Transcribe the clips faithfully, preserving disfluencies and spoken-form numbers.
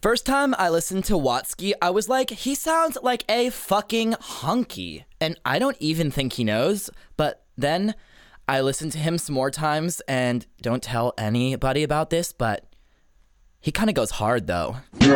First time I listened to Watsky, I was like, he sounds like a fucking hunky. And I don't even think he knows. But then I listened to him some more times, and don't tell anybody about this, but he kind of goes hard though.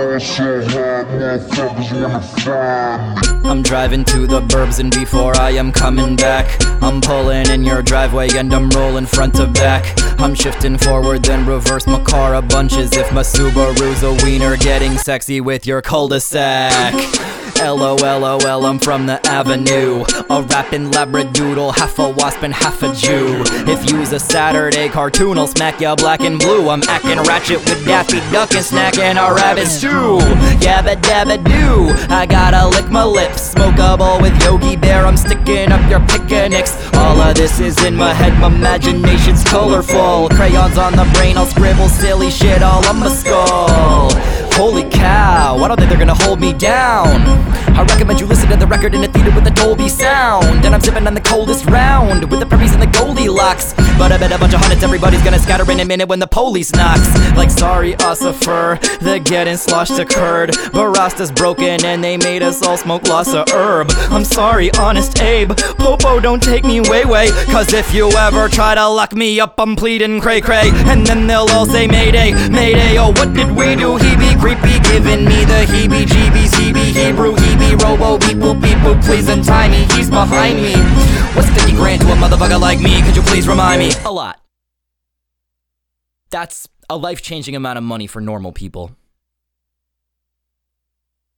I'm driving to the burbs and before I am coming back, I'm pulling in your driveway and I'm rolling front to back. I'm shifting forward then reverse my car a bunch as if my Subaru's a wiener getting sexy with your cul-de-sac. LOL, LOL, I'm from the avenue, a rapping labradoodle, half a wasp and half a Jew. If you's a Saturday cartoon, I'll smack ya black and blue. I'm acting ratchet with Daffy Duck and snacking a rabbit stew. Yabba dabba doo, I gotta lick my lips, smoke a bowl with Yogi Bear, I'm sticking up your picnics. All of this is in my head, my imagination's colorful. Crayons on the brain, I'll scribble silly shit all on my skull. Holy cow, I don't think they're gonna hold me down. I recommend you listen to the record in a theater with a Dolby sound. And I'm sipping on the coldest round with the preppies and the Goldilocks. But I bet a bunch of hundreds everybody's gonna scatter in a minute when the police knocks. Like sorry Ossifer, the getting sloshed occurred. Barasta's broken and they made us all smoke lots of herb. I'm sorry honest Abe, Popo don't take me way way. Cause if you ever try to lock me up I'm pleading cray cray. And then they'll all say mayday, mayday. Oh what did we do? He be creepy, giving me the heebie-jeebies. He be Hebrew, he be robo, beep boop, beep boop. Please untie me, he's behind me. What's fifty grand to a motherfucker like me? Could you please remind me? A lot. That's a life-changing amount of money for normal people.